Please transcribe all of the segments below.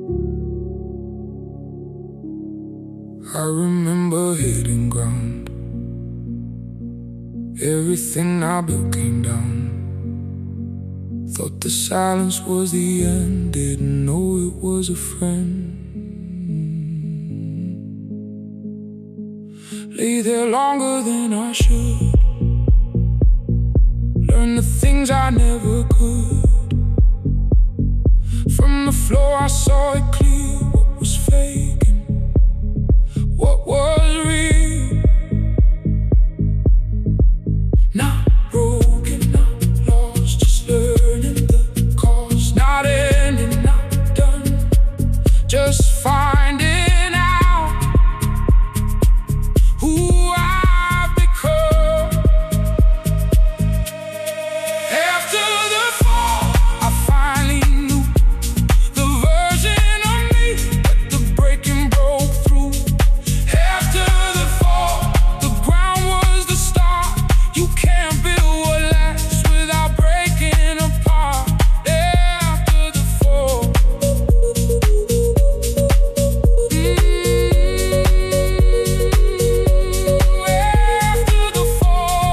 I remember hitting ground. Everything I built came down. Thought the silence was the end. Didn't know it was a friend. Lay there longer than I should. Learn the things I never could. From the floor I saw it clear. What was fake and what was real. Not broken, not lost, just learning the cause. Not ending, not done, just finding out who I've become. After the fall, I finally knew the version of me that the breaking broke through. After the fall, the ground was the start. You can't build what lasts without breaking apart. After the fall, after the fall,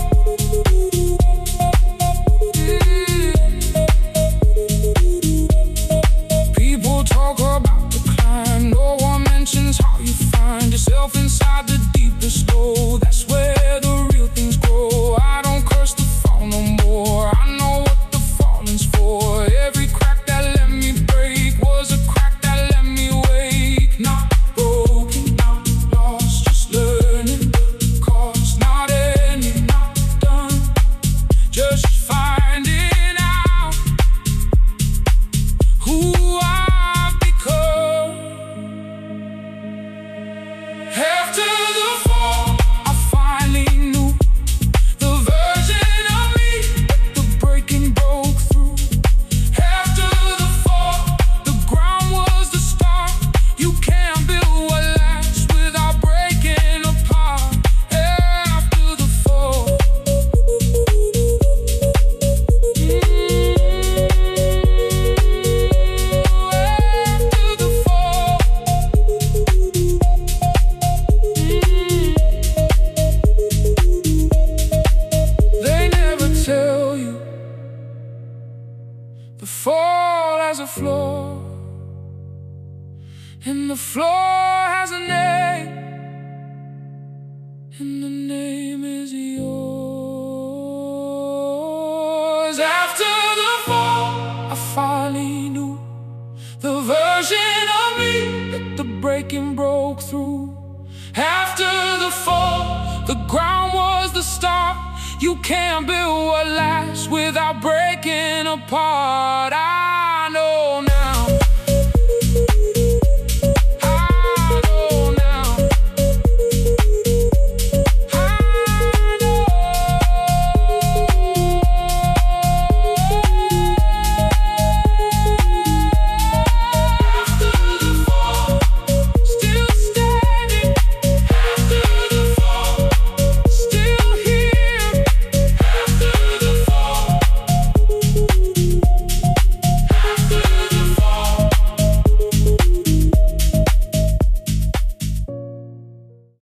people talk about the climb. No one mentions how you find yourself inside the deepest hole. That's where the real things grow. I don't curse the fall no more. I know what the falling's for. Every crack that let me break was a crack that let me wake. Not broken, not lost, just learning the cause. Not ending, not done, just finding out who I've become. After the fall, I finally knew the version of me that the breaking broke through. After the fall, the ground was the start. You can't build what lasts without breaking apart. After the fall, after the fall, they never tell you the fall has a floor, and the floor has a name, and the name is yours. After the fall, I finally knew the version of me that the breaking broke through. After the fall, the ground was the start. You can't build what lasts without breaking apart.